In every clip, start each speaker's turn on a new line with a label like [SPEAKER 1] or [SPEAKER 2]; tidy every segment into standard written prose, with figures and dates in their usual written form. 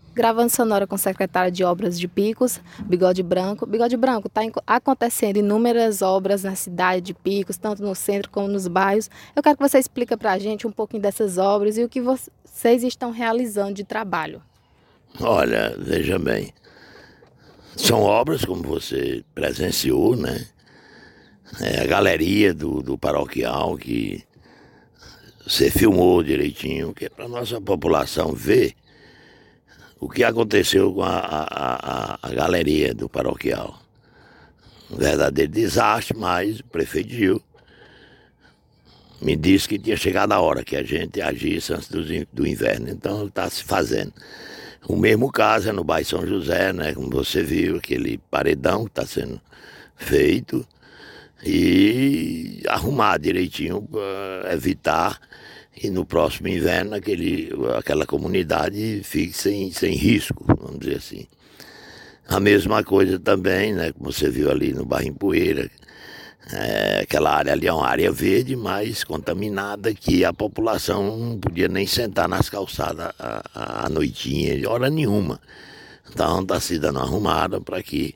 [SPEAKER 1] Gravando sonora com secretária de Obras de Picos, Bigode Branco. Bigode Branco, está acontecendo inúmeras obras na cidade de Picos, tanto no centro como nos bairros. Eu quero que você explique para a gente um pouquinho dessas obras e o que vocês estão realizando de trabalho.
[SPEAKER 2] Olha, veja bem, são obras como você presenciou, né? É a galeria do paroquial que você filmou direitinho, que é para nossa população ver o que aconteceu com a galeria do paroquial. Um verdadeiro desastre, mas o prefeito Gil me disse que tinha chegado a hora que a gente agisse antes do inverno, então está se fazendo. O mesmo caso é no bairro São José, né? Como você viu, aquele paredão que está sendo feito e arrumar direitinho para evitar que no próximo inverno aquela comunidade fique sem risco, vamos dizer assim. A mesma coisa também, né? Como você viu ali no bairro Empoeira, aquela área ali é uma área verde, mas contaminada, que a população não podia nem sentar nas calçadas à noitinha, de hora nenhuma. Então está se dando arrumada para que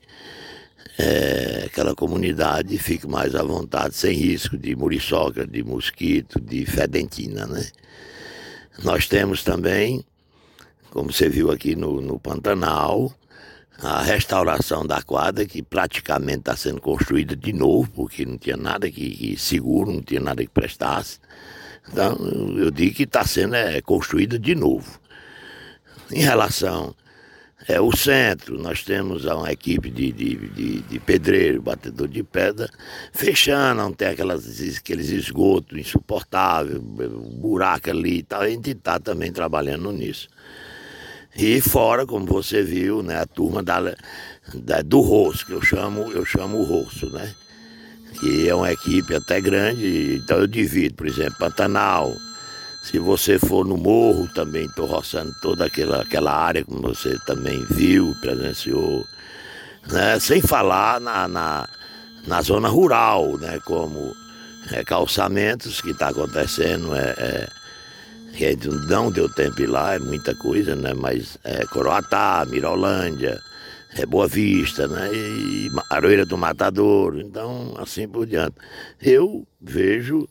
[SPEAKER 2] aquela comunidade fique mais à vontade, sem risco de muriçoca, de mosquito, de fedentina, né? Nós temos também, como você viu aqui no Pantanal, a restauração da quadra, que praticamente está sendo construída de novo, porque não tinha nada que seguro, não tinha nada que prestasse. Então, eu digo que está sendo construída de novo. Em relação ao centro, nós temos uma equipe de pedreiro, batedor de pedra, fechando, não tem aqueles esgotos insuportáveis, buraco ali e tal, a gente está também trabalhando nisso. E fora, como você viu, né, a turma do Roço, que eu chamo o Roço, né? Que é uma equipe até grande, então eu divido, por exemplo, Pantanal. Se você for no morro, também estou roçando toda aquela área, como você também viu, presenciou, né? Sem falar na zona rural, né? Como calçamentos que está acontecendo, que a gente não deu tempo de ir lá, é muita coisa, né? Mas Coroatá, Mirolândia, Boa Vista, né? E Aroeira do Matadouro, então assim por diante. Eu vejo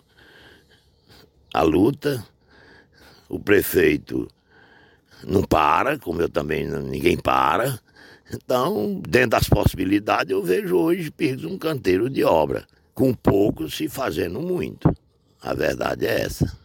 [SPEAKER 2] a luta, o prefeito não para, como eu também, ninguém para. Então, dentro das possibilidades, eu vejo hoje Picos um canteiro de obra, com pouco se fazendo muito. A verdade é essa.